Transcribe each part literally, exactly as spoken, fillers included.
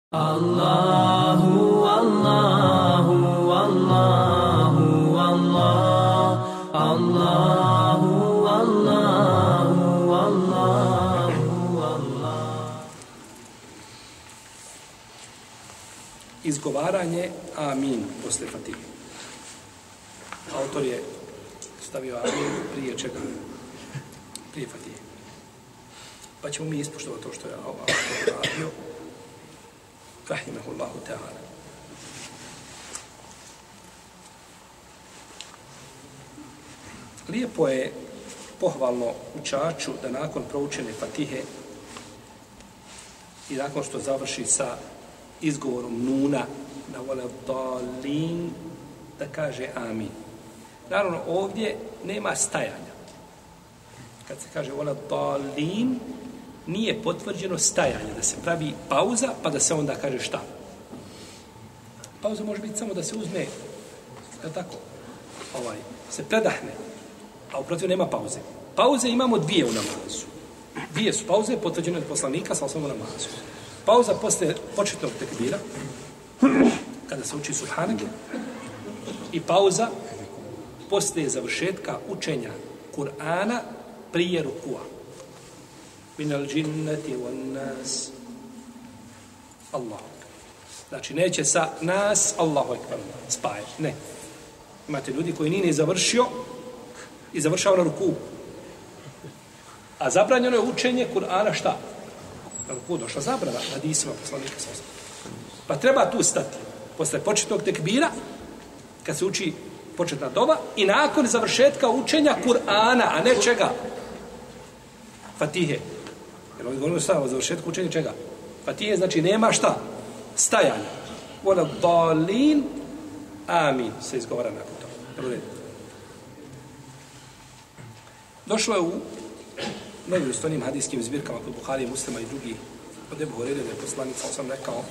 Allahu, Allahu, Allahu, Allah, Allahu, Allahu, Allahu, Allah. Izgovaranje amin posle Fatihe. Autor je stavio amin prije čega? Prije Fatihe. Pa ćemo mi ispoštovati to što je autor radio. Rahimahullahu ta'ala. Lijepo je pohvalno učaču da nakon proučene Fatihe i nakon što završi sa izgovorom nuna na vole dalin da kaže amin. Naravno ovdje nema stajanja. Kad se kaže vole dalin nije potvrđeno stajanje, da se pravi pauza, pa da se onda kaže šta. Pauza može biti samo da se uzme, da tako, ovaj, se predahne, a uprotiv nema pauze. Pauze imamo dvije u namazu. Dvije su pauze, potvrđene od poslanika, sa osnovu namazu. Pauza posle početnog tekbira, kada se uči subhanake, i pauza posle završetka učenja Kur'ana prije rukua. Minal džinnati wan nas. Allahu. Znači, neće sa nas, Allahu ekber, spajati. Ne. Imate ljudi koji nije završio i završao na ruku. A zabranjeno je učenje Kur'ana šta? Na ruku došla zabrana na hadisima poslanika. Pa treba tu stati. Posle početnog tekbira, kad se uči početna dova, i nakon završetka učenja Kur'ana, a ne čega? Fatihe. Jer ovdje govorimo šta o završetku učenja čega? Fatihe znači nema šta? Stajanja. Vola dalin, amin, se izgovara nakon toga. Došlo je u nevjerojatnim hadijskim zbirkama kod Buharije, Muslima i drugih od Ebu Hurajre da je poslanik sam rekao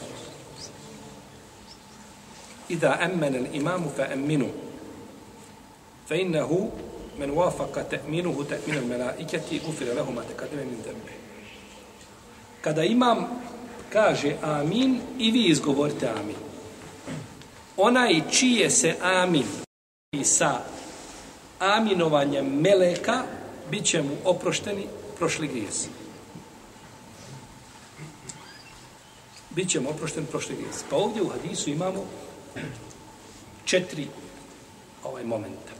Ida ammana al-imamu fa amminu fa innahu men wafaqa ta'minuhu ta'min al-malaikati ghufira lahu ma taqaddama min dhanbi. Kada imam kaže amin i vi izgovorite amin. Onaj čije se amin i sa aminovanjem meleka bit će mu oprošteni prošli grijesi. Biće mu oprošteni prošli grijesi. Pa ovdje u hadisu imamo četiri ovaj momenta.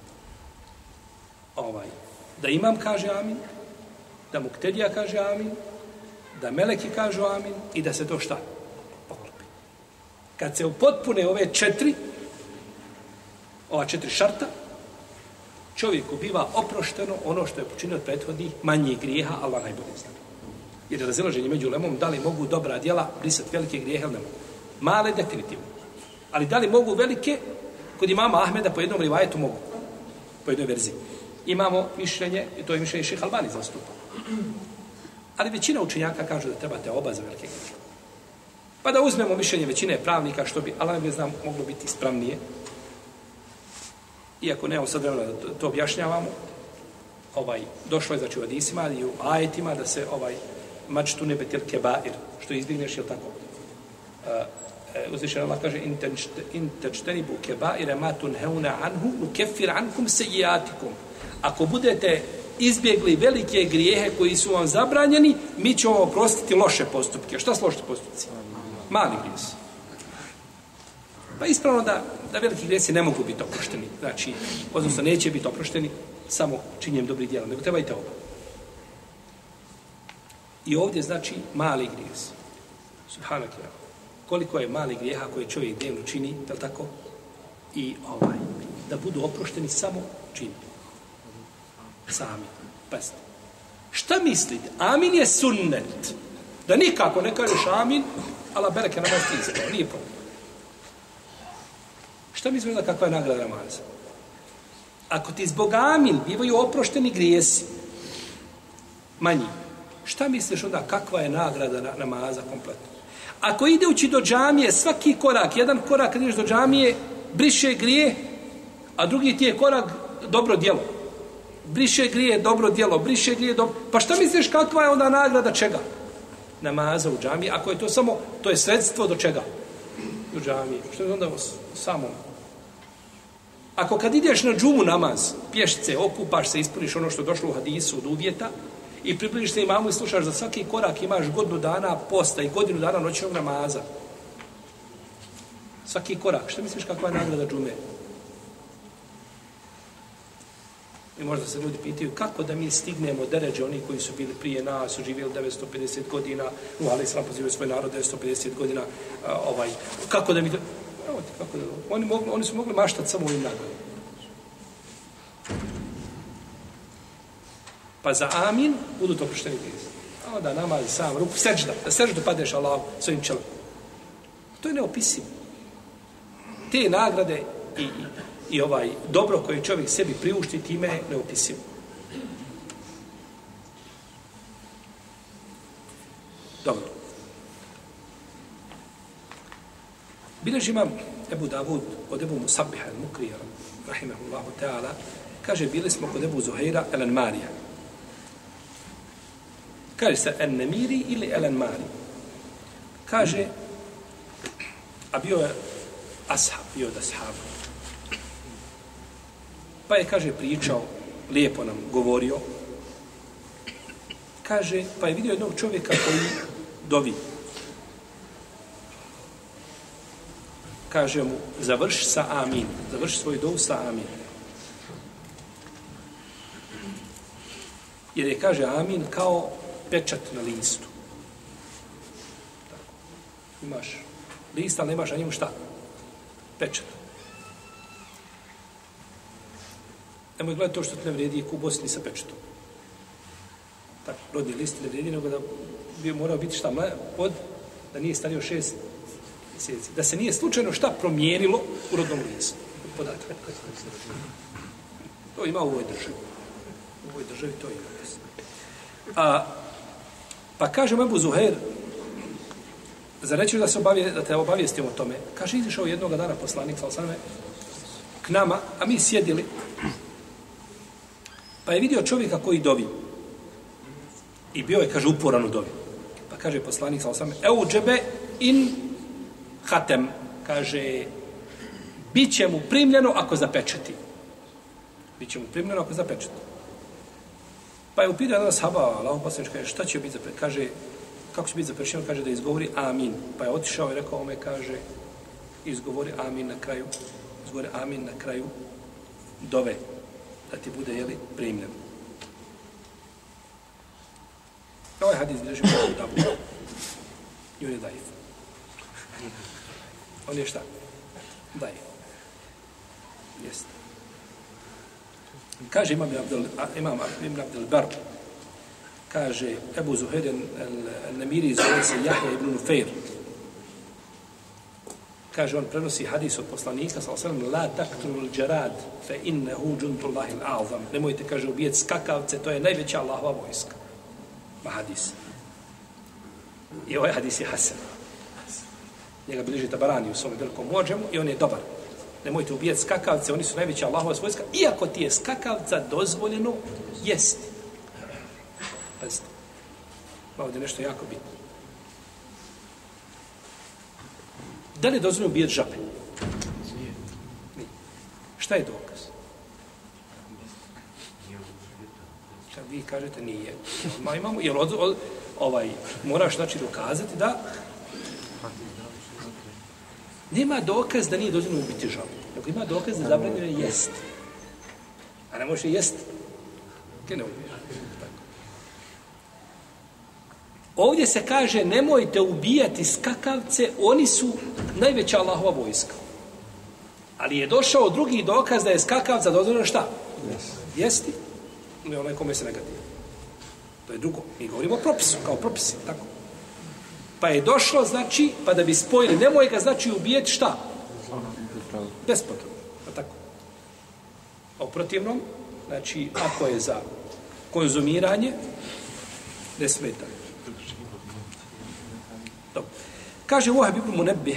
Ovaj, da imam kaže amin, da muktedija kaže amin, da meleki kažu amin i da se to šta? Poklopi. Kad se upotpune ove četiri, ova četiri šarta, čovjeku biva oprošteno ono što je počinio od prethodnih manjih grijeha, Allah najbolje zna. Jer je razilaženje među ulemom, da li mogu dobra djela brisati velike grijehe ili ne mogu. Male definitivno. Ali da li mogu velike, kod imama Ahmeda po jednom rivajetu mogu. Po jednoj verziji. Imamo mišljenje, i to je mišljenje Šejh Albani zastupa. Ali većina učenjaka kaže da trebate oba za velike grijehe. Pa da uzmemo mišljenje većine pravnika, što bi, Allah ne znam, moglo biti ispravnije. Iako nemamo sad vremena da to objašnjavamo, ovaj, došlo je znači u hadisima i u ajetima da se ovaj mačtu nebetil kebair, što izbjegneš, jel tako? Uh, uzvišen Allah kaže in tajtanibu kebaire ma tunhauna anhu nukaffir ankum sayyiatikum. Ako budete izbjegli velike grijehe koji su vam zabranjeni, mi ćemo oprostiti loše postupke. Šta su loši postupci? Mali grijesi. Pa ispravno da, da veliki grijesi ne mogu biti oprošteni. Znači, odnosno neće biti oprošteni samo činjenjem dobrih djela, nego treba i te oba. I ovdje znači mali grijesi. Subhanakillah. Koliko je mali grijeha koje čovjek dnevno čini, je li tako? I ovaj, da budu oprošteni samo čini. Sami. Pazite. Šta mislite? Amin je sunnet. Da nikako ne kažeš amin, Allah bereke namaz ti izdao. Nije problem. Šta mislite da kakva je nagrada namaza? Ako ti zbog amin bivaju oprošteni grijesi, manji, šta misliš onda kakva je nagrada na, namaza kompletno? Ako ideući do džamije, svaki korak, jedan korak kad ideš do džamije, briše grije, a drugi ti je korak dobro djelo. Briše grije, dobro djelo, briše grije, dobro... Pa šta misliš kakva je onda nagrada čega? namaza u džamiji, ako je to samo, to je sredstvo do čega? U džamiji. Što je onda samo? Ako kad ideš na džumu namaz, pješice, okupaš se, ispuniš ono što je došlo u hadisu od uvjeta i približiš se imamu i slušaš za svaki korak, imaš godinu dana posta i godinu dana noćnog namaza. Svaki korak. Što misliš kakva je nagrada džume? I možda se ljudi pitaju kako da mi stignemo deređe oni koji su bili prije nas, su živjeli devetsto pedeset godina, Nuh alejhi selam pozivao svoj narod devetsto pedeset godina, a, ovaj, kako da mi... Evo ti, kako da... Oni, mogli, oni su mogli maštati samo ovim nagradom. Pa za amin budu to oprošteni grijehi. A onda namaz sam, ruku, sežda, da seždu padeš Allahu svojim čelom. To je neopisivo. Te nagrade i, i, i ovaj dobro koje čovjek sebi priušti, time je neopisivo. Dobro. Bileži imam Ebu Davud od Ebu Musabbiha al-Mukrija, rahimahullahu ta'ala, kaže, bili smo kod Ebu Zuhaira el-Anmarija. Kaže se el-Nemiri ili el-Anmari. Kaže, a bio je ashab, bio od ashaba. Pa je, kaže, pričao, lijepo nam govorio. Kaže, pa je vidio jednog čovjeka koji dovi. Kaže mu, završi sa amin. Završi svoju dovu sa amin. Jer je, kaže, amin kao pečat na listu. Tako. Imaš list, ali nemaš na njemu šta? Pečat. Nemoj gledati to što ti ne vredi u Bosni sa pečatom. Tako, rodni list ne vredi, nego da bi morao biti šta od, da nije stario šest mjeseci. Da se nije slučajno šta promijenilo u rodnom listu. Podatak. To ima u ovoj državi. U ovoj državi to ima. A, pa kaže Ebu Zuhair, za reći da, se obavije, da te obavijestimo o tome, kaže, izišao jednog dana poslanik, sal sam k nama, a mi sjedili, pa je vidio čovjeka koji dovi. I bio je, kaže, uporan u dovi. Pa kaže poslanik, sal sam eu džebe in hatem, kaže, bit će mu primljeno ako zapečati. Bit će mu primljeno ako zapečati. Pa je upitao jedan ashaba, Allahu poslanik, kaže, šta će biti zapečati? Kaže, kako će biti zapečeno? Kaže da izgovori amin. Pa je otišao i rekao ome, kaže, izgovori amin na kraju, izgovori amin na kraju dove, da ti bude, jeli, primljen. Ovaj hadis bilježi u Dabu. I on je daif. On je šta? Daif. Jeste. Kaže imam Abdel, imam Ibn Abdel Bar, kaže Ebu Zuhair al-Namiri zove se Jahja ibn Nufejr. Kaže, on prenosi hadis od poslanika, sallallahu alejhi ve sellem, la taqtulul jarad fa innahu jundullahi al-a'zam. Nemojte, kaže, ubijeti skakavce, to je najveća Allahova vojska. Ma hadis. I ovaj hadis je hasan. Njega bilježi Tabarani u svome velikom muadžemu i on je dobar. Nemojte ubijeti skakavce, oni su najveća Allahova vojska, iako ti je skakavca dozvoljeno jesti. Pazite. Ovdje nešto jako bitno. Da li je dozvoljeno ubijeti žabe? Nije. Šta je dokaz? Šta vi kažete nije. Ma imamo, jer od, od, ovaj, moraš znači dokazati da nema dokaz da nije dozvoljeno ubiti žabu. Nego ima dokaz da zabranjeno je jesti. A ne može jesti. Kaj ne ubiješ? Ovdje se kaže, nemojte ubijati skakavce, oni su najveća Allahova vojska. Ali je došao drugi dokaz da je skakavca dozvoljeno šta? Yes. Jesti? Ne onaj kome se negativno. To je drugo. Mi govorimo o propisu, kao propisi, tako. Pa je došlo, znači, pa da bi spojili, nemoj ga, znači, ubijeti šta? Bespotrebno. Pa tako. A u protivnom, znači, ako je za konzumiranje, ne smeta. Dobro. Kaže Vahab ibn Munebbih,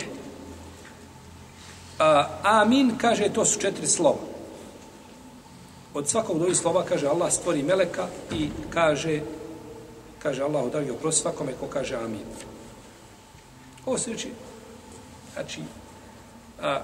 a, amin, kaže, to su četiri slova. Od svakog od ovih slova, kaže, Allah stvori meleka i kaže, kaže Allahu dragi oprosti svakome ko kaže amin. Ovo se reči, znači, a,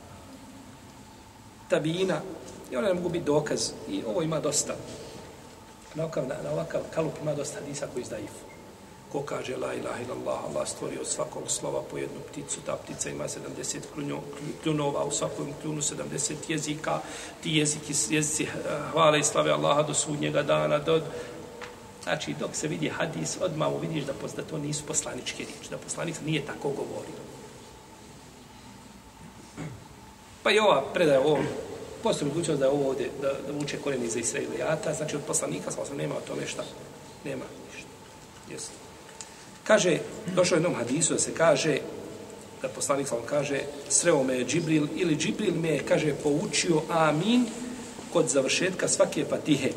tabijina, i ona ne mogu biti dokaz, i ovo ima dosta. Na ovakav, na ovakav kalup ima dosta hadisa koji izdaju. Ko kaže la ilaha illallah, Allah stvorio od svakog slova po jednu pticu, ta ptica ima sedamdeset kljunova, u svakom kljunu sedamdeset jezika, ti jeziki, jezici hvale i slave Allaha do sudnjega dana, do... Znači, dok se vidi hadis, odmah vidiš da, da to nisu poslaničke riječi, da poslanik nije tako govorio. Pa i ova predaja ovo, postoji mogućnost da je ovo ovdje, da, da uče korijeni iza Israilijata, znači od poslanika, sam nema o tome šta, nema ništa. Jesi. Kaže, došlo je jednom hadisu da se kaže, da poslanik sam kaže, sreo me je Džibril, ili Džibril me je, kaže, poučio amin kod završetka svake fatihe.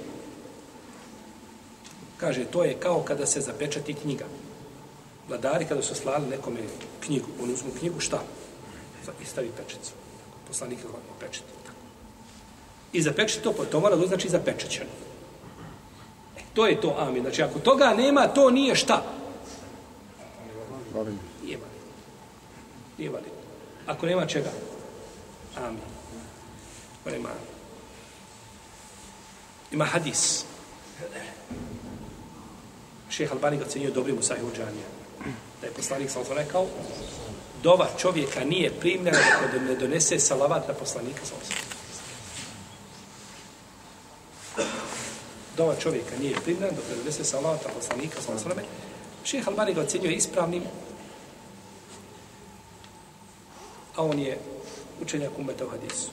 Kaže, to je kao kada se zapečati knjiga. Vladari kada su slali nekome knjigu, oni uzmu knjigu, šta? I stavi pečicu. Poslanik je ovako pečeti. I zapečeti to, to mora da znači zapečećeno. E, to je to amin. Znači, ako toga nema, to nije šta? Valim. Nije valim. Nije valim. Ako nema čega? Amin. Ako nema amin. Ima hadis. Šejh Albani ga ocenio dobrim u Sahih Džamija. Da je poslanik sallallahu alejhi ve sellem rekao, dova čovjeka nije primljena dok ne donese salavat na poslanika sallallahu alejhi ve sellem. Dova čovjeka nije primljena dok ne donese salavat na poslanika sallallahu alejhi ve sellem. Šejh Albani ga ocenio ispravnim, a on je učenjak ummeta u hadisu.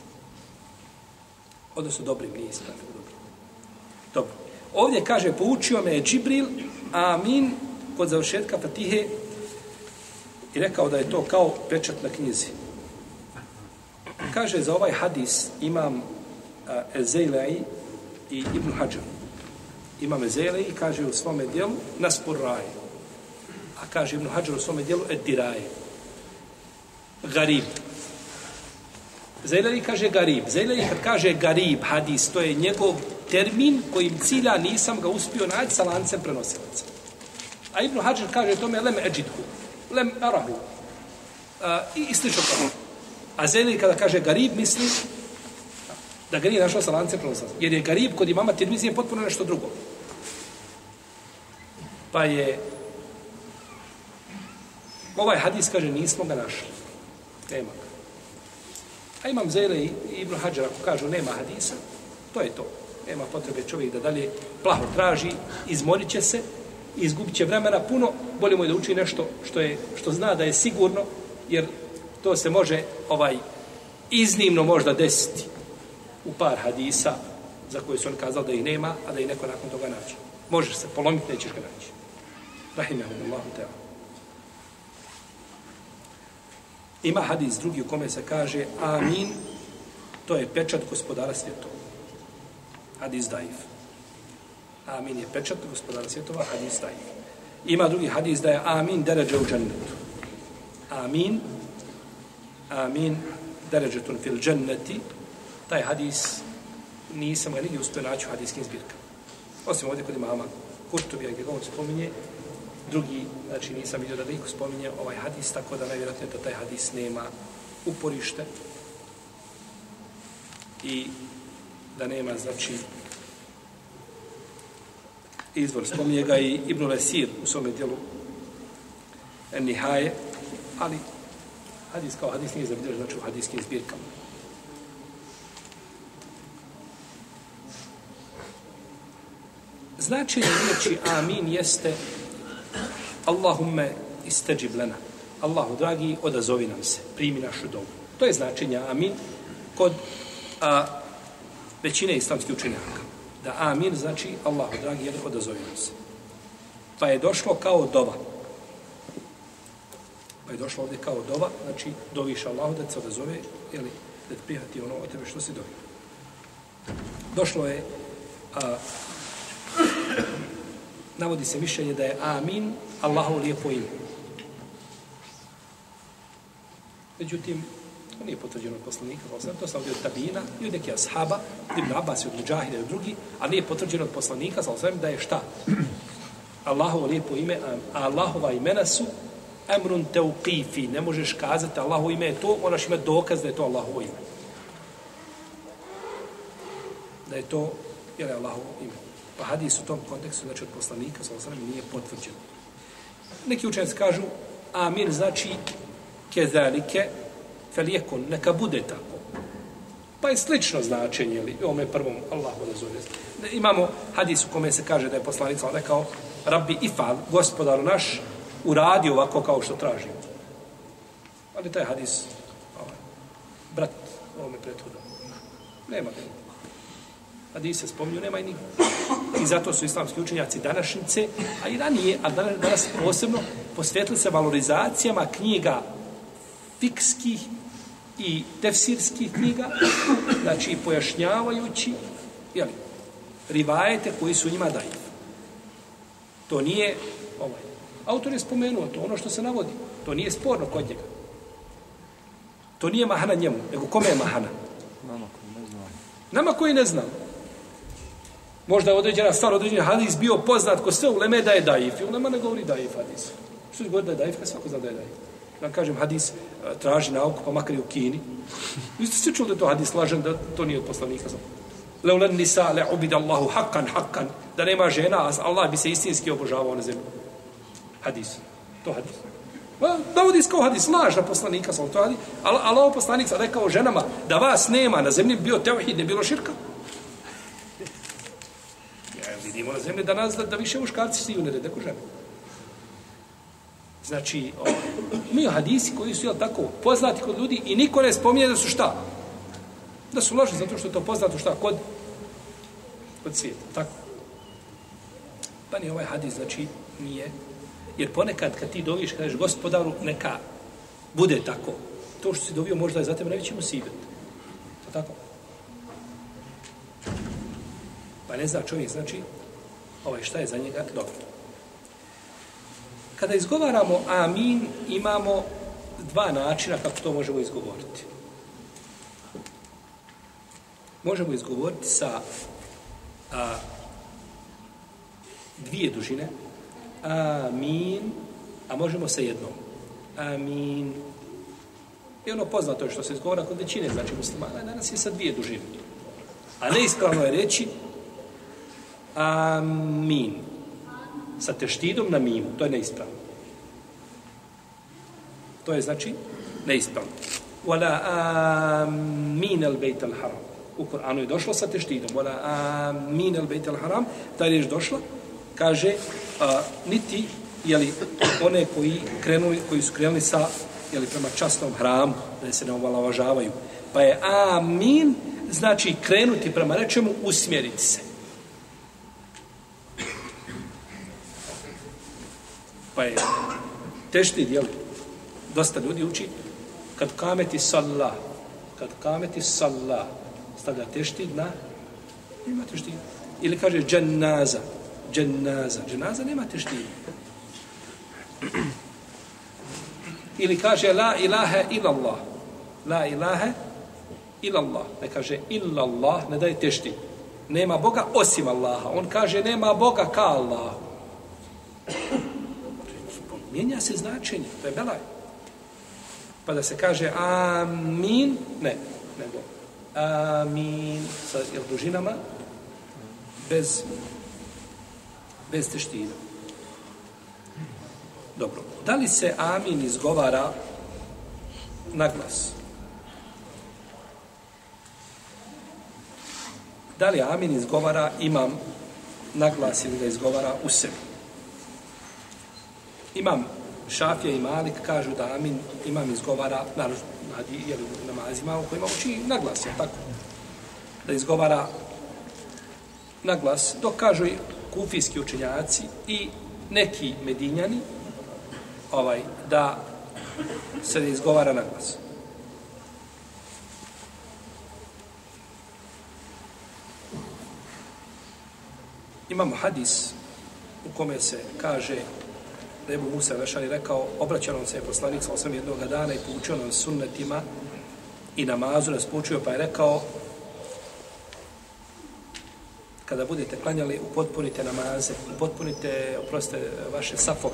Odnosno dobrim, nije ispravnim. Dobro. Ovdje kaže, poučio me je Džibril, amin, kod završetka Fatihe, i rekao da je to kao pečat na knjizi. Kaže, za ovaj hadis imam Ezejlej i Ibn Hadžar. Imam Ezejlej i kaže u svome dijelu Naspur Raj. A kaže Ibn Hadžar u svome dijelu Ed Diraj. Garib. Ezejlej kaže garib. Ezejlej kad kaže garib, hadis, to je njegov termin kojim cilja nisam ga uspio naći sa lancem prenosilaca. A Ibn Hadžar kaže tome lem eđidhu, lem arahu. A, i, i slično kao. A Zeli kada kaže garib misli da ga nije našao sa lancem prenosilaca. Jer je garib kod imama Tirmizije potpuno nešto drugo. Pa je ovaj hadis kaže nismo ga našli. Nema ga. A imam Zeli i Ibn Hadžar ako kažu nema hadisa, to je to. Nema potrebe čovjek da dalje plaho traži, izmorit će se, izgubit će vremena puno, bolje mu je da uči nešto što, je, što zna da je sigurno, jer to se može ovaj iznimno možda desiti u par hadisa za koje su on kazali da ih nema, a da ih neko nakon toga naći. Možeš se polomiti, nećeš ga naći. Rahimahumullahu ta'ala. Ima hadis drugi u kome se kaže amin, to je pečat gospodara svjetova. Hadis daif. Amin je pečat gospodara svjetova, hadis daif. Ima drugi hadis da je amin deređe u džennetu. Amin, amin deređetun fil dženneti. Taj hadis nisam ga nigdje uspio naći u hadijskim zbirkama. Osim ovdje kod imama Kurtubija gdje ga on spominje, drugi, znači nisam vidio da ga iko spominje ovaj hadis, tako da najvjerojatnije da taj hadis nema uporište i da nema, znači, izvor. Spominje ga i Ibn Lesir u svome dijelu Nihaje, ali hadis kao hadis nije zabilježen, znači u hadijskim zbirkama. Značenje riječi amin jeste Allahumme isteđib lana. Allahu dragi, odazovi nam se, primi našu dovu. To je značenje amin kod a, većine islamskih učenjaka. Da amin znači Allahu dragi, jer odazovi nam se. Pa je došlo kao dova. Pa je došlo ovdje kao dova, znači doviš Allahu da se odazove, ili da te prihvati ono od tebe što si dovi. Došlo je a, navodi se mišljenje da je amin Allahovo lijepo ime. Međutim, to nije potvrđeno od poslanika, to sam ovdje od tabina i od nekih ashaba, Ibn Abbas i od Mujahida i od drugi, ali nije potvrđeno od poslanika, da je šta? Allahovo lijepo ime, a Allahova imena su emrun teuqifi. Ne možeš kazati Allahovo ime je to, moraš imati dokaz da je to Allahovo ime. Da je to, jer je Allahovo ime. Pa hadis u tom kontekstu, znači od poslanika, sallallahu alejhi ve sellem, nije potvrđen. Neki učenjaci kažu, amin znači kezalike felijekun, neka bude tako. Pa je slično značenje, ili ovome prvom Allahu da zove. Imamo hadis u kome se kaže da je poslanik rekao, Rabbi ifal, gospodaru naš, uradi ovako kao što tražimo. Ali taj hadis, ovaj, brat, ovome prethodno, nema ga. Hadis se spominju, nema i nigdje. I zato su islamski učenjaci današnjice, a i ranije, a danas, danas posebno, posvetili se valorizacijama knjiga fikskih i tefsirskih knjiga, znači pojašnjavajući, jeli, rivajete koji su njima daji. To nije, ovaj, autor je spomenuo to, ono što se navodi, to nije sporno kod njega. To nije mahana njemu, nego kome je mahana? Nama koji ne znamo. Nama koji ne znamo. Možda je određena stvar, određeni hadis bio poznat ko sve uleme da je daif. I ulema ne govori daif hadis. Što je govori da je daif, kad svako zna da je daif. Da kažem, hadis traži nauku, pa makar i u Kini. Vi ste svi čuli da je to hadis lažan, da to nije od poslanika. Leulen nisa le ubida Allahu hakan, hakan. Da nema žena, a Allah bi se istinski obožavao na zemlji. Hadis. To hadis. Navodi kao hadis, laž na poslanika, sam to hadis. Allah poslanik sad rekao ženama, da vas nema na zemlji, bio tevhid, ne bilo širka. Ja, vidimo na zemlji danas da, da više muškarci stiju ne rede ko žene. Znači, o, mi hadisi koji su, jel tako, poznati kod ljudi i niko ne spominje da su šta? Da su lažni, zato što je to poznato šta? Kod, kod svijeta, tako? Pa ni ovaj hadis, znači, nije. Jer ponekad kad ti doviš, kažeš gospodaru, neka bude tako. To što si dovio možda je za tebe najveći musibet. To tako? Pa ne zna čovjek, znači, ovaj, šta je za njega dobro. Kada izgovaramo amin, imamo dva načina kako to možemo izgovoriti. Možemo izgovoriti sa a, dvije dužine, amin, a možemo sa jednom. Amin. I ono poznato je što se izgovara kod većine, znači muslimana, danas je sa dvije dužine. A neispravno je reći amin. Sa teštidom na mimu. To je neispravno. To je znači neispravno. Wala amin al bejt al haram. U Kur'anu je došlo sa teštidom. Wala amin al bejt al haram. Ta riječ došla, kaže, a, niti, jeli, one koji, krenuli, koji su krenuli sa, jeli, prema časnom hramu, da se ne omalovažavaju. Pa je amin, znači krenuti prema nečemu, usmjeriti se. Pa je teštid, jel? Dosta ljudi uči kad kameti sallah, kad kameti sallah, stavlja teštid na, nema teštid. Ili kaže džennaza, džennaza, džennaza nema teštid. Ili kaže la ilaha illallah, la ilaha illallah, ne kaže illallah, ne daje teštid. Nema Boga osim Allaha. On kaže nema Boga ka Allahu. Mijenja se značenje, to je belaj. Pa da se kaže amin, ne, nego amin sa jel, dužinama bez bez teštida. Dobro. Da li se amin izgovara na glas? Da li amin izgovara imam na glas ili ga izgovara u sebi? Imam Šafija i Malik kažu da amin imam izgovara na namazima u kojima uči na glas, je tako? Da izgovara na glas, dok kažu i kufijski učenjaci i neki medinjani ovaj, da se ne izgovara na glas. Imamo hadis u kome se kaže da je Ebu Musa Vešani rekao, obraćao nam se je poslanik sa osam jednoga dana i poučio nam sunnetima i namazu nas poučio, pa je rekao, kada budete klanjali, upotpunite namaze, upotpunite, oprostite, vaše safove.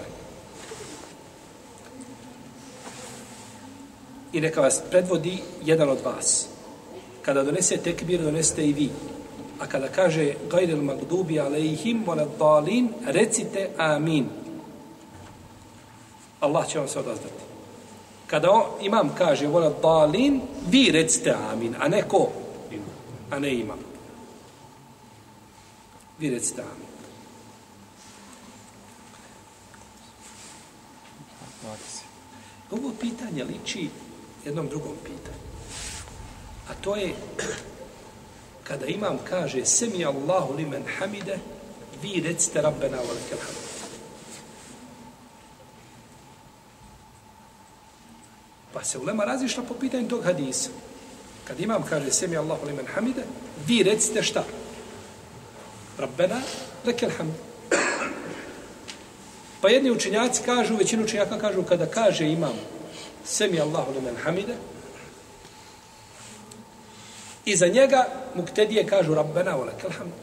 I neka vas predvodi jedan od vas. Kada donese tekbir, donesete i vi. A kada kaže gajril magdubi alejhim waladdalin, recite amin. Allah će vam se odazvati. Kada on, imam kaže waladdalin, vi recite amin, a ne ko? A ne imam. Vi recite amin. Ovo pitanje liči jednom drugom pitanju. A to je kada imam kaže semi Allahu limen hamide, vi recite rabbena wa lakal hamd. Pa se ulema razišla po pitanju tog hadisa. Kad imam kaže semi Allahu limen hamide, vi recite šta? Rabbena lakal hamd. Pa jedni učenjaci kažu, većinu učenjaka kažu kada kaže imam semi Allahu limen hamide, i za njega muktedije kažu Rabbena wa lakal hamd.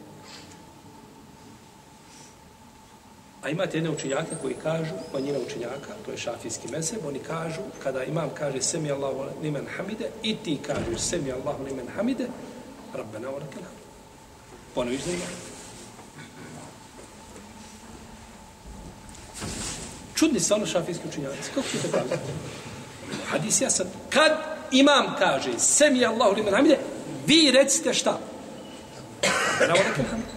A imate jedne učenjake koji kažu, manjina učenjaka, to je šafijski mezheb, oni kažu, kada imam kaže semi Allahu limen hamide, i ti kažeš semi Allahu limen hamide, Rabbena wa lakal hamd. Ponoviš za imam. Čudni su ono šafijski učenjaci. Kako ćete kazati? Hadis ja sad, kad imam kaže semi Allahu limen hamide, vi recite šta? Rabbena wa lakal hamd.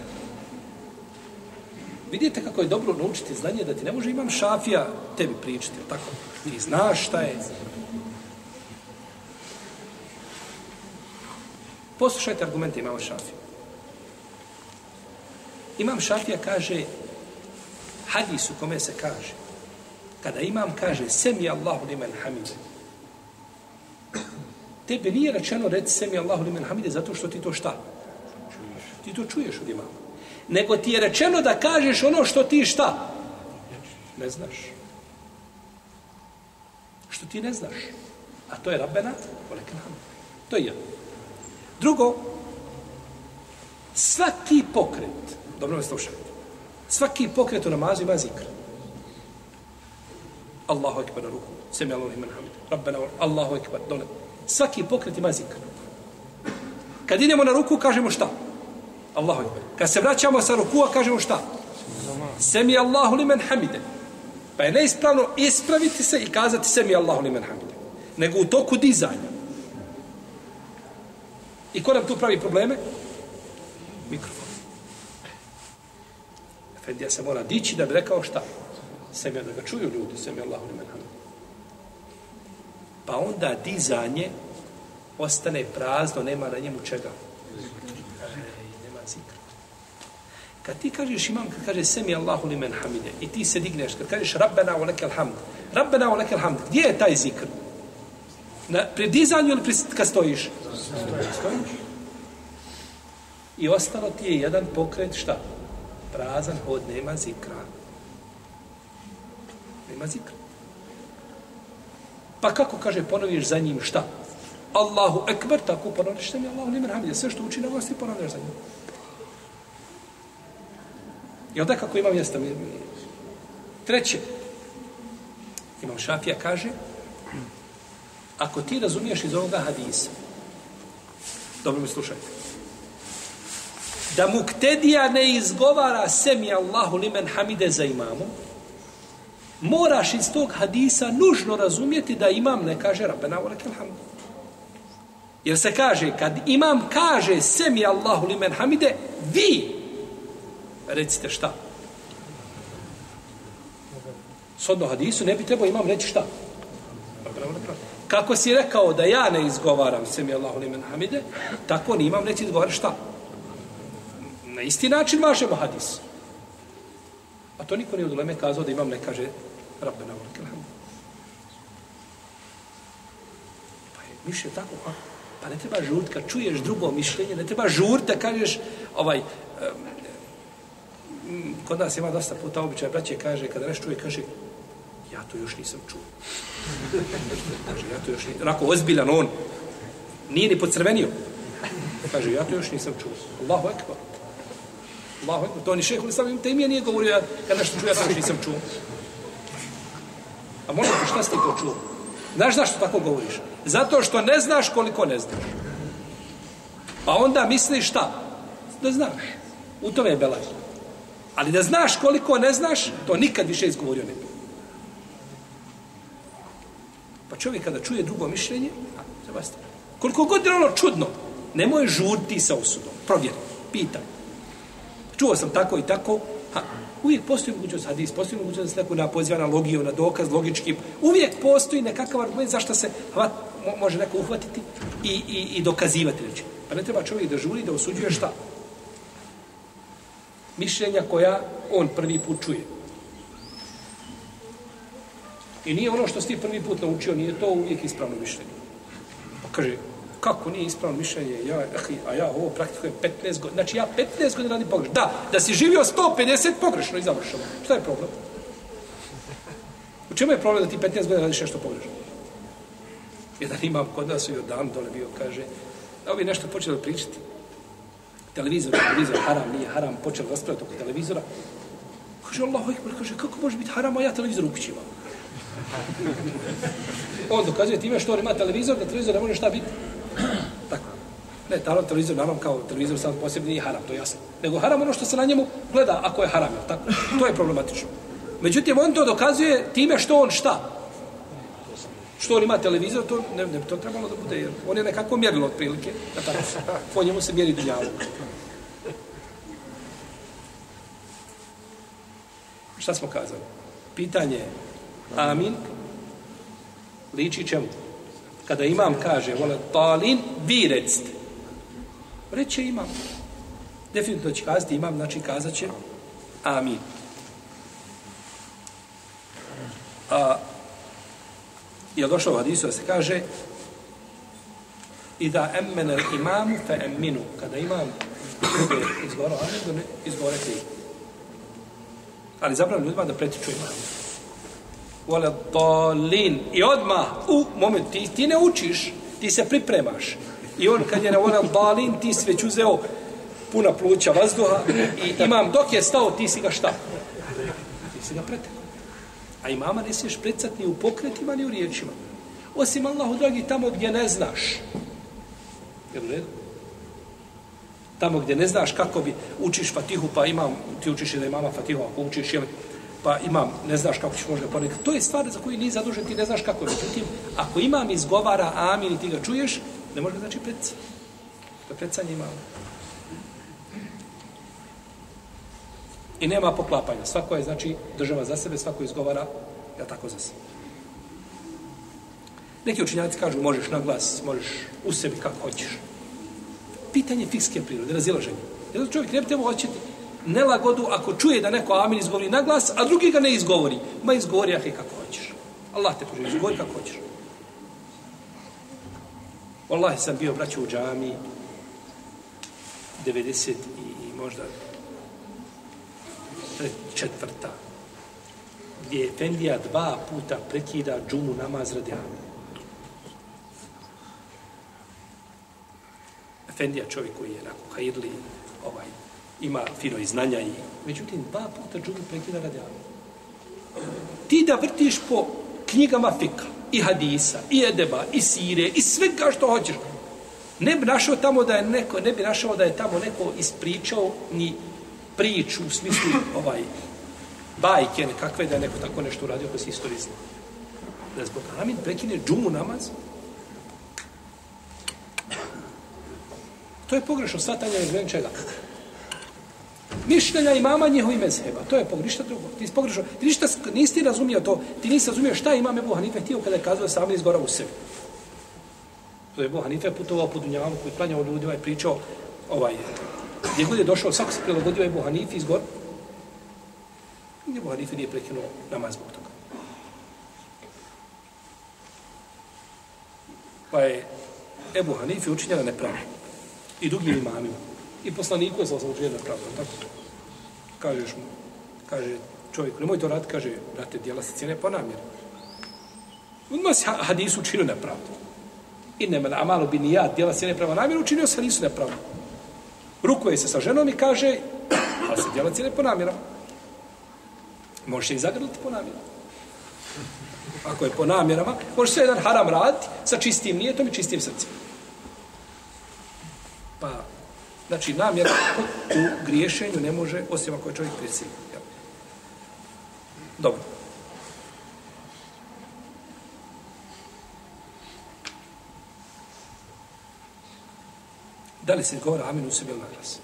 Vidite kako je dobro naučiti znanje da ti ne može imam šafija tebi pričati, tako? Ti znaš šta je. Poslušajte argumente imama šafija. Imam šafija kaže, hadis u kome se kaže, kada imam kaže semi Allahu limen hamide, tebi nije rečeno reći semi Allahu limen hamide zato što ti to šta? Ti to čuješ od imama. Nego ti je rečeno da kažeš ono što ti šta? Ne znaš. Što ti ne znaš. A to je Rabbena wa lakal hamd. To je jedno. Drugo, svaki pokret, dobro me slušajte, svaki pokret u namazu ima zikr. Allahu ekber na ruku, semi Allahu limen hamid, Rabbena wa Allahu ekber, dole. Svaki pokret ima zikr. Kad idemo na ruku, kažemo šta? Allahu ekber. Kad se vraćamo sa rukua, kažemo šta? Semi Allahu limen hamide. Pa je neispravno ispraviti se i kazati semi Allahu limen hamide. Nego u toku dizanja. I ko nam tu pravi probleme? Mikrofon. Efendija se mora dići da bi rekao šta? Semi, da ga čuju ljudi, semi Allahu limen hamide. Pa onda dizanje ostane prazno, nema na njemu čega. Nema zikra. Kad ti kažeš imam, kad kažeš semi Allahu limen hamide i ti se digneš, kad kažeš Rabbena wa lakal hamd, Rabbena wa lakal hamd, gdje je taj zikr? Na, pri dizanju ili pri, kad stojiš? Stojiš. I ostalo ti je jedan pokret, šta? Prazan hod, nema zikra. Nema zikra. Pa kako kaže, ponoviš za njim šta? Allahu ekber, tako ponoviš semi Allahu limen hamide. Sve što uči na vas ti ponoviš za njim. I onda kako ima mjesta? Treće. Imam Šafija kaže, ako ti razumiješ iz ovoga hadisa, dobro mi slušajte, da muktedija ne izgovara semi Allahu limen hamide za imamom, moraš iz tog hadisa nužno razumjeti da imam ne kaže Rabbena wa lakal hamd. Jer se kaže, kad imam kaže semi Allahu limen hamide, vi recite šta? Shodno hadisu ne bi trebao imam reći šta? Kako si rekao da ja ne izgovaram semi Allahu limen hamide, tako ni imam reći izgovarati šta? Na isti način važemo hadis. A to niko nije od uleme kazao da imam ne kaže Rabbena wa lakal hamd. Pa je mišlje tako, ha? Pa ne treba žurti, kad čuješ drugo mišljenje, ne treba žurti da kažeš, ovaj, um, kod nas ima dosta puta običaj, braće kaže, kada nešto čuje, kaže, ja to još nisam čuo. Kaže, ja to još nisam, onako ozbiljan on, nije ni podcrvenio. Kaže, ja to još nisam čuo. Allahu ekber. Allahu ekber, to ni šejh Islam ibn Tejmije nije govorio, ja, kad nešto čuo, ja to nisam čuo. A možda šta si ti to čuo? Znaš zašto tako govoriš? Zato što ne znaš koliko ne znaš. Pa onda misliš šta? Da znaš. U tome je belaj. Ali da znaš koliko ne znaš, to nikad više izgovorio ne bi. Pa čovjek kada čuje drugo mišljenje, a, treba staviti. Koliko god je ono čudno, nemoj žurti sa osudom. Provjeri, pitaj. Čuo sam tako i tako, ha, uvijek postoji mogućnost hadis, postoji mogućnost da se neko na poziva na logiju, na dokaz, logički. Uvijek postoji nekakav argument zašto se hvat, može neko uhvatiti i, i, i dokazivati reći. Pa ne treba čovjek da žuri, da osuđuje šta? Mišljenja koja on prvi put čuje. I nije ono što si ti prvi put naučio, nije to uvijek ispravno mišljenje. Pa kaže, kako nije ispravno mišljenje? Ja, a ja ovo praktikujem petnaest godina. Znači ja petnaest godina radim pogrešno. Da, da si živio sto pedeset pogrešno i završao. Šta je problem? U čemu je problem da ti petnaest godina radiš nešto pogrešno? Jedan imam kod nas u Jordanu dole bio, kaže, da ovi nešto počeli pričati. Televizor, televizor, haram, nije haram, počeli raspraviti oko televizora. Kaže, Allahu ekber, kaže, kako može biti haram, a ja televizor u kući imam? On dokazuje time što on ima televizor, da televizor ne može šta biti. Tako. Ne, naravno, televizor, naravno, kao televizor sam posebno nije haram, to je jasno. Nego haram ono što se na njemu gleda, ako je haram, tako? To je problematično. Međutim, on to dokazuje time što on šta? Što on ima televizor, to ne, ne to trebalo da bude, jer on je nekako mjerilo otprilike, da tako, po njemu se mjeri dunjavuk. Šta smo kazali? Pitanje je, amin, liči čemu? Kada imam kaže, vole, talin, vi recite. Reće imam. Definitivno će kazati imam, znači kazat će amin. A, je došlo u hadisu da se kaže i da emmene imamu fe emminu. Kada imam izgovara amin, da ne izgovore ti. Ali zapravo ljudima da pretiču imamu. Vole dalin. I odmah u moment, ti, ti ne učiš, ti se pripremaš. I on kad je na vole dalin, ti si već uzeo puna pluća vazduha i imam dok je stao, ti si ga šta? Ti si ga pretekao. A imama ne smiješ precat ni u pokretima, ni u riječima. Osim Allahu dragi, tamo gdje ne znaš. Jel u redu? Tamo gdje ne znaš kako bi učiš Fatihu, pa imam, ti učiš da imama Fatihu, ako učiš, jel, pa imam, ne znaš kako ćeš možda ponekati. To je stvar za koju nije zadužen, ti ne znaš kako je. Međutim, ako imam izgovara amin i ti ga čuješ, ne može ga znači predsati. To je predsanje imama. I nema poklapanja. Svako je, znači, država za sebe, svako izgovara, ja tako za sebe. Neki učinjaci kažu, možeš na glas, možeš u sebi kako hoćeš. Pitanje fikske prirode, razilaženje. Jer čovjek ne bi trebao hoćeti nelagodu ako čuje da neko amin izgovori na glas, a drugi ga ne izgovori. Ma izgovori, ahi, kako hoćeš. Allah te poželi, izgovori kako hoćeš. Wallahi sam bio, braćo, u džami devedeset i možda četvrta, gdje je Efendija dva puta prekida džumu namaz radi amin. Efendija čovjek koji je onako hajirli, ovaj, ima fino i znanja i međutim dva puta džumu prekida radi amin. Ti da vrtiš po knjigama fika, i hadisa, i edeba, i sire, i svega što hoćeš, ne bi našao tamo da je neko, ne bi našao da je tamo neko ispričao ni priču u smislu ovaj bajke nekakve da je neko tako nešto uradio koji se istoriji zna. Da zbog amin prekine džumu namaz. To je pogrešno shvatanje iz čega. Mišljenja imama njihovi mezheba. To je pogrešno, ništa drugo. Ti si pogrešno. Ti ništa, nisi razumio to. Ti nisi razumio šta imam Ebu Hanife htio kada je kazao da sam izgora u sebi. To je Ebu Hanife putovao po dunjavu koji klanjao ljudima i pričao ovaj, gdje god je došao, svako se prilagodio Ebu Hanifi izgor. Ebu Hanife nije prekinuo namaz zbog toga. Pa je Ebu Hanife učinjena nepravda. I drugim imamima. I poslaniku je sam učinjena nepravda. Tako? Kažeš mu, kaže čovjeku, nemoj to raditi, kaže, brate, djela se cijene po namjeru. Odmah si hadisu učinio nepravdu. I nema na amalu bi nijad, djela se cijene prema namjeru, učinio se hadisu nepravdu. Rukuje se sa ženom i kaže, ali se djela cijeli po namjerama. Možeš se i zagrliti po namjerama. Ako je po namjerama, možeš sve jedan haram raditi sa čistim nijetom i čistim srcem. Pa, znači, namjera u griješenju ne može, osim ako je čovjek prisiljen. Dobro. Da li se govora amin u sebi ili naglas?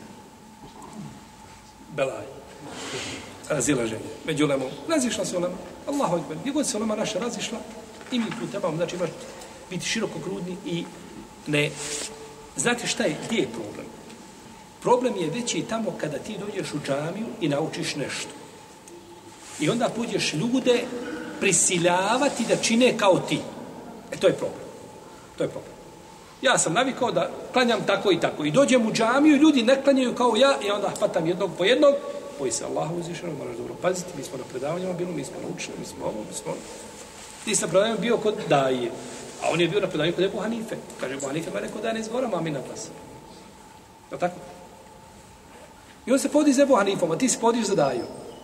Belaj. Razilaženje. Među ulemom. Razišla se ulema. Allahu ekber. Gdje god se ulema naša razišla, i mi tu trebamo, znači, imaš biti širokogrudni i ne... Znate šta je? Gdje je problem? Problem je veći tamo kada ti dođeš u džamiju i naučiš nešto. I onda pođeš ljude prisiljavati da čine kao ti. E, to je problem. To je problem. Ja sam navikao da klanjam tako i tako. I dođem u džamiju i ljudi ne klanjaju kao ja i onda hvatam jednog po jednog. Boji se Allahu uzvišeno, moraš dobro paziti. Mi smo na predavanjima bili, mi smo naučili, mi smo ovo, mi smo ono. Ti si na predavanjima bio kod daje. A on je bio na predavanju kod Ebu Hanife. Kaže, Ebu Hanife me rekao da ne izgovaram amin na glas. Je tako? I on se podiže za Ebu Hanifom, a ti se podiš za daju.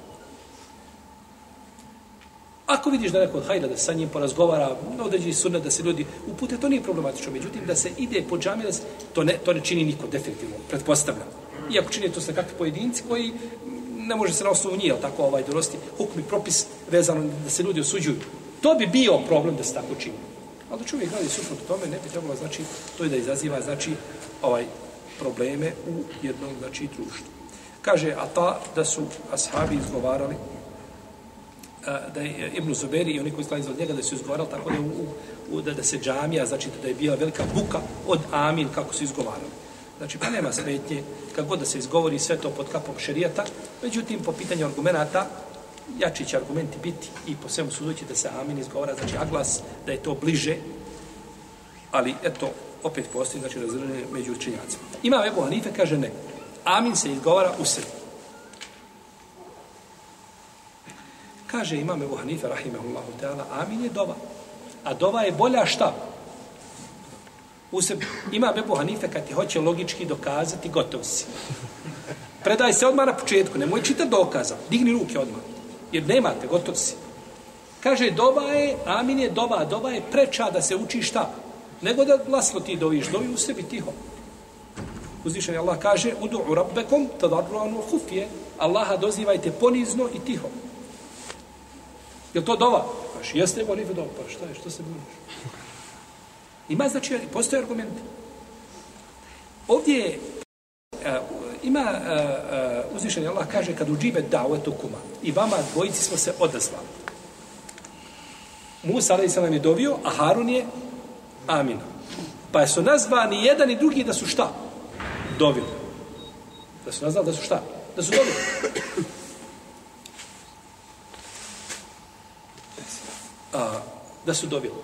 Ako vidiš da neko od hajda da sa njim porazgovara, određeni sunnet da se ljudi upute, to nije problematično. Međutim, da se ide po džamiju, to ne, to ne čini niko, definitivno, pretpostavljam. Iako čini to se kakvi pojedinci koji ne može se na osnovu njih, tako ovaj dorosti, hukmi propis vezano da se ljudi osuđuju. To bi bio problem da se tako čini. Ali da čovjek radi suprotno tome, ne bi trebalo, znači, to je da izaziva, znači, ovaj probleme u jednom, znači, društvu. Kaže, a ta da su ashabi izgovarali, da je Ibn Zuberi i oni koji stali od njega da su izgovarali tako da, u, u, da, da se džamija, znači da je bila velika buka od amin kako su izgovarali. Znači, pa nema smetnje, kako god da se izgovori sve to pod kapom šerijata, međutim, po pitanju argumenata, jači će argumenti biti i po svemu sudući da se amin izgovara, znači aglas, da je to bliže, ali eto, opet postoji, znači, razredne među učenjacima. Ima Ebu Hanife, kaže ne, amin se izgovara u sebi. Kaže imam Ebu Hanife, rahimahullahu ta'ala, amin je dova. A dova je bolja šta? U sebi. Imam Ebu Hanife kad ti hoće logički dokazati, gotov si. Predaj se odmah na početku, nemoj čitati dokaza, digni ruke odmah. Jer nemate, gotov si. Kaže, dova je, amin je dova, a dova je preča da se uči šta? Nego da glasno ti doviš, dovi u sebi tiho. Uzvišeni Allah kaže, udu'u rabbekom tadarruan wa khufije. Allaha dozivajte ponizno i tiho. Je to dova? Paš, jeste Ebu Hanife dova? Pa šta je, što se buniš? Ima, znači, postoje argumenti. Ovdje je, uh, ima, uh, uh, uzvišeni Allah kaže, kad uđibe da'uetukuma, i vama dvojici smo se odazvali. Musa, alejhi selam, je dovio, a Harun je amin. Pa su nazvani jedan i drugi da su šta? Dovili. Da su nazvali da su šta? Da su dovili. A, da su dovili.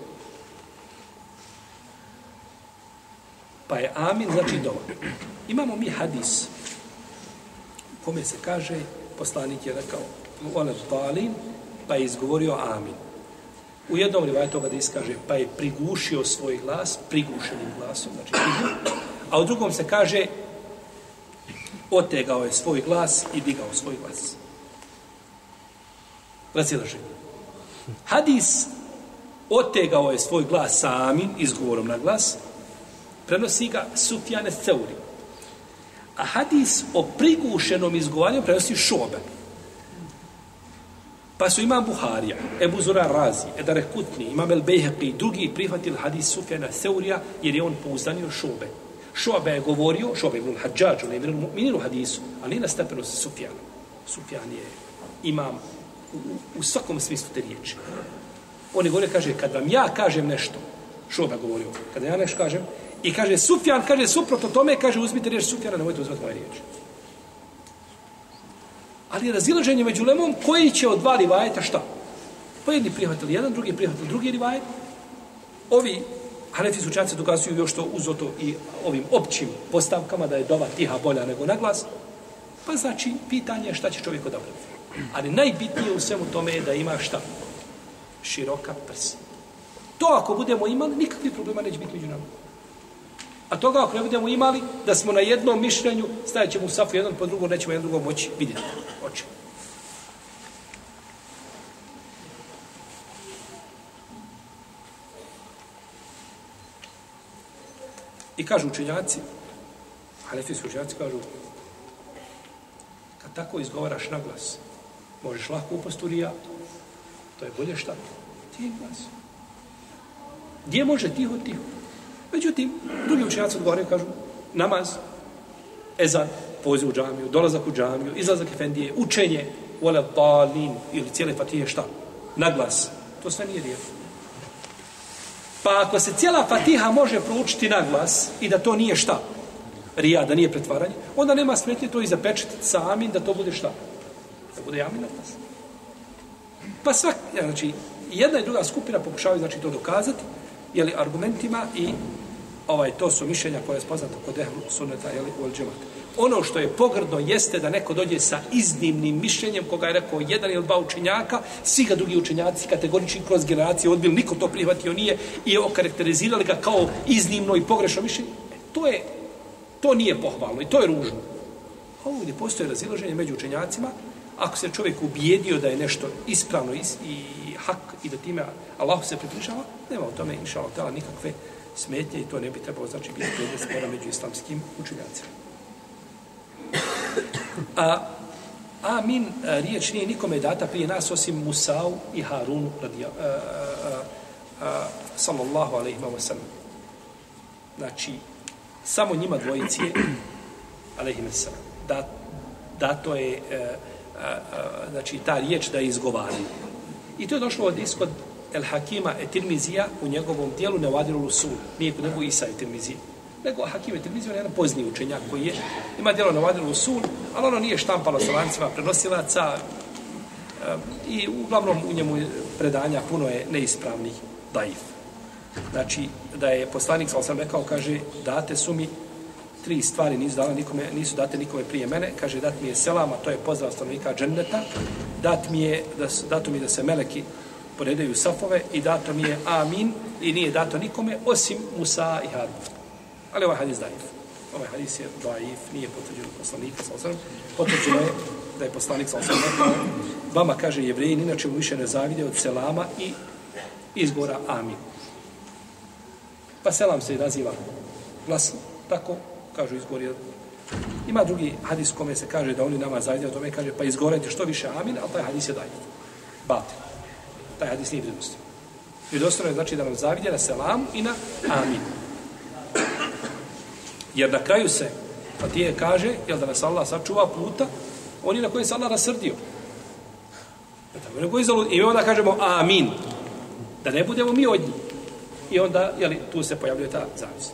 Pa je amin, znači dova. Imamo mi hadis u kome se kaže, poslanik je rekao ole dalin, pa je izgovorio amin. U jednom rivajetu hadis kaže, pa je prigušio svoj glas, prigušenim glasom, znači prigušio. A u drugom se kaže, otegao je svoj glas i digao svoj glas. Razilaženje. Hadis otegao je svoj glas sa amin, izgovorom na glas, prenosi ga Sufjane Seuri. A hadis o prigušenom izgovaranju prenosi Šobe. Pa su imam Buharija, Ebu Zura Razi, Edare Kutni, imam El Bejheqi i drugi prihvatili hadis Sufjana Seurija jer je on pouzdanio Šobe. Šobe je govorio, Šobe je ibn Hadžađu, ne je mininu hadisu, ali nije na stepenu sa Sufjanom. Sufjan je imam u, u svakom smislu te riječi. On je govorio, kaže, kad vam ja kažem nešto, Šobe je govorio, kada ja nešto kažem, i kaže, Sufjan, kaže, suprotno tome, kaže, uzmite riječ Sufjana, nemojte uzmati moje riječi. Ali je razilaženje među lemom koji će od dva rivajeta šta? Pa jedni prihvatili jedan, drugi prihvatili drugi rivajet. Ovi Hanefi učenjaci dokazuju još to uz to i ovim općim postavkama da je dova tiha bolja nego naglas. Pa znači, pitanje je šta će čovjek odabrati. Ali najbitnije u svemu tome je da ima šta? Široka prsa. To ako budemo imali, nikakvih problema neće biti među nama. A toga ako ne budemo imali, da smo na jednom mišljenju, stavit ćemo u safu jedan po drugom, nećemo jedan drugom moći vidjeti oči. I kažu učenjaci, hanefijski učenjaci kažu, kad tako izgovaraš na glas, možeš lako upasti u rijad. To je bolje šta? Tih glas. Gdje može tiho, tiho. Međutim, drugi učenjaci odgovaraju, kažu, namaz, ezan, poziv u džamiju, dolazak u džamiju, izlazak efendije, učenje, vole balin, ili cijele fatije, šta? Na glas. To sve nije riječ. Pa ako se cijela fatiha može proučiti na glas i da to nije šta? Rija, da nije pretvaranje, onda nema smetnje to i zapečetiti sa amin, da to bude šta? Da bude amin na glas. Pa svak, znači, jedna i druga skupina pokušavaju, znači, to dokazati, jeli, argumentima i ovaj, to su mišljenja koje je spoznato kod ehlu sunneta, jeli, u al-džemat. Ono što je pogrdno jeste da neko dođe sa iznimnim mišljenjem, koga je rekao jedan ili dva učenjaka, svi ga drugi učenjaci kategorični kroz generacije odbili, niko to prihvatio nije i okarakterizirali ga kao iznimno i pogrešno mišljenje. To je, to nije pohvalno i to je ružno. A ovdje postoje razilaženje među učenjacima. Ako se čovjek ubijedio da je nešto ispravno is, i hak i da time Allah se približava, nema u tome, inša Allah, nikakve smetnje i to ne bi trebalo, znači, biti predmet spora među islamskim učenjacima. A, amin, riječ nije nikome data prije nas osim Musau i Harunu radi, a, a, a, sallallahu alaihi wa sallam. Znači, samo njima dvojici je alaihi wa sallam. Da, dato je a, a, a, znači ta riječ da je izgovaraju. I to je došlo od iskod El Hakima Etirmizija u njegovom dijelu Nevadiru Rusul. Nije kod nego Isa Etirmizija. Nego Hakim Etirmizija je jedan pozniji učenjak koji je, ima dijelo Nevadiru Rusul, ali ono nije štampalo sa lancima prenosilaca um, i uglavnom u njemu predanja puno je neispravnih daif. Znači, da je poslanik, sam sam rekao, kaže, date su mi tri stvari, nisu, dala nikome, nisu date nikome prije mene, kaže, dat mi je selama, to je pozdrav stanovnika dženneta, dat mi je, da, dato mi da se meleki poredaju safove i dato mi je amin i nije dato nikome osim Musa i Harun. Ali ovaj hadis daif. Ovaj hadis je daif, nije potvrđen od poslanika, sam sam. Potvrđeno je da je poslanik, sam sam rekao, vama, kaže, Jevreji, inače mu više ne zavide od selama i izgora amin. Pa selam se naziva glasno, tako, kažu izgori. Ima drugi hadis kome se kaže da oni nama zavide od tome, kaže, pa izgorajte što više amin, ali taj hadis je daif. Batil. Taj hadis nije vjerodostojno. Vjerodostojno je znači da nam zavide na selam i na amin. Jer na kraju se Fatije kaže, jel da nas Allah sačuva puta, oni na koji se Allah rasrdio. I onda kažemo amin. Da ne budemo mi od njih. I onda, jeli, tu se pojavljuje ta zavisnost.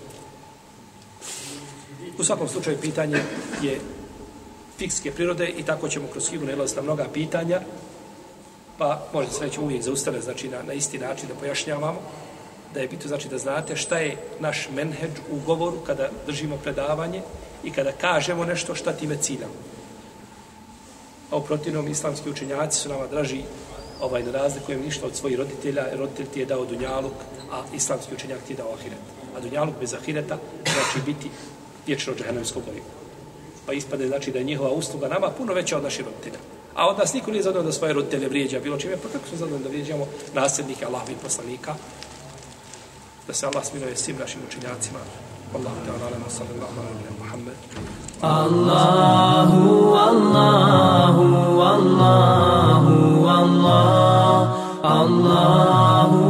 U svakom slučaju pitanje je fikske prirode i tako ćemo kroz hibu nailaziti na mnoga pitanja, pa možda se nećemo uvijek zaustaviti, znači na, na isti način da pojašnjavamo, da je bitno znači da znate šta je naš menheđ u govoru kada držimo predavanje i kada kažemo nešto šta time ciljamo. A u protivnom islamski učenjaci su nama draži ovaj, ne razlikujem ništa od svojih roditelja, roditelj ti je dao dunjaluk, a islamski učenjak ti je dao ahiret. A dunjaluk bez ahireta znači biti vječno džehennemskog goriva. Pa ispade znači da je njihova usluga nama puno veća od naših roditelja. A od nas niko nije zadovoljno da svoje roditelje vrijeđa bilo čime, pa kako smo zadovoljni da vrijeđamo nasljednike Allahovih poslanika, da se Allah smiluje svim našim učenjacima. Allahu ta'ala alaihi wa sallallahu alaihi wa Muhammed. Allahu, Allahu, Allahu, Allah, Allahu,